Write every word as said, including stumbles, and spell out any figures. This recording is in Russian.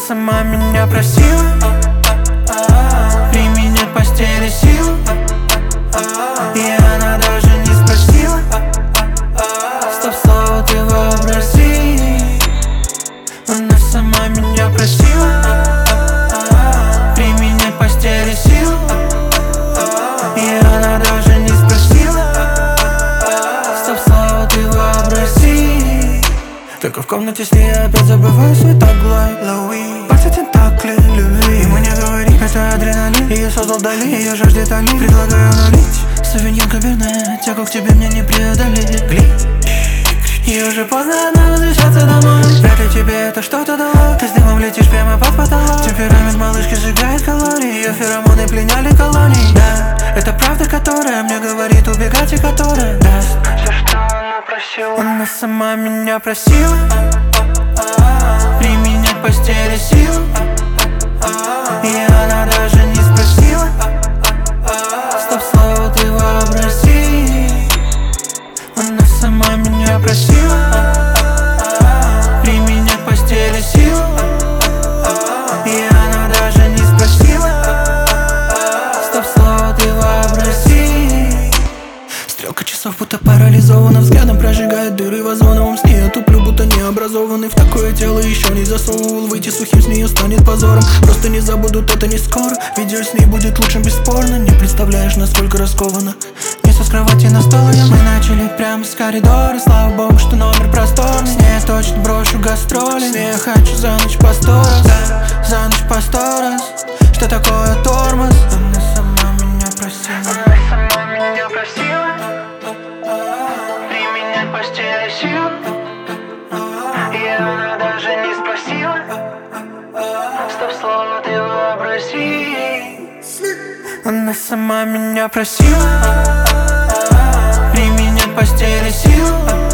сама меня просила применять в постели силу, и она даже не спросила. Стоп, слово ты вообрази. Она сама меня просила применять в постели силу, и она даже не спросила. Стоп, слово ты вообрази. Только в комнате с ней я опять забываю свой таглай. Лоуи, пальцы тентакли любви. Ему не говори, это адреналин. Ее создал Дали, ее жаждет Али. Предлагаю налить савиньон каберне, тягу к тебе мне не преодолеть. Глич, и уже поздно, надо возвращаться домой. Вряд ли тебе это что-то дало. Ты с дымом летишь прямо под потолок. Темперамент малышки сжигает калории. Ее феромоны пленяли колонии. Да, это правда, которая мне говорит убегать, и которая даст все, что она просила. Она сама меня просила применять в постели силу, и она даже не спросила. Стоп, слово ты вообрази. Она сама меня просила применять в постели силу, и она даже не спросила. Стоп, слово ты вообрази. Стрелка часов будто парализована, взглядом прожигает дыры в озоновом сне. Я туплю, будто необразованный. В такое тело еще не засовывал. Выйти сухим с нее станет позором. Просто не забудут это не скоро. Видео с ней будет лучшим бесспорно. Не представляешь, насколько раскованно. Несу с кровати на стол, и мы начали прямо с коридора. Слава богу, что номер просторный. С ней я точно брошу гастроли. С ней я хочу за ночь по сто раз, да, за ночь по сто раз. Что такое тормоз? Она сама меня просила. Она сама меня просила применять в постели силу, и она даже не спросила. Стоп, слово ты вообрази. Она сама меня просила применять в постели силу,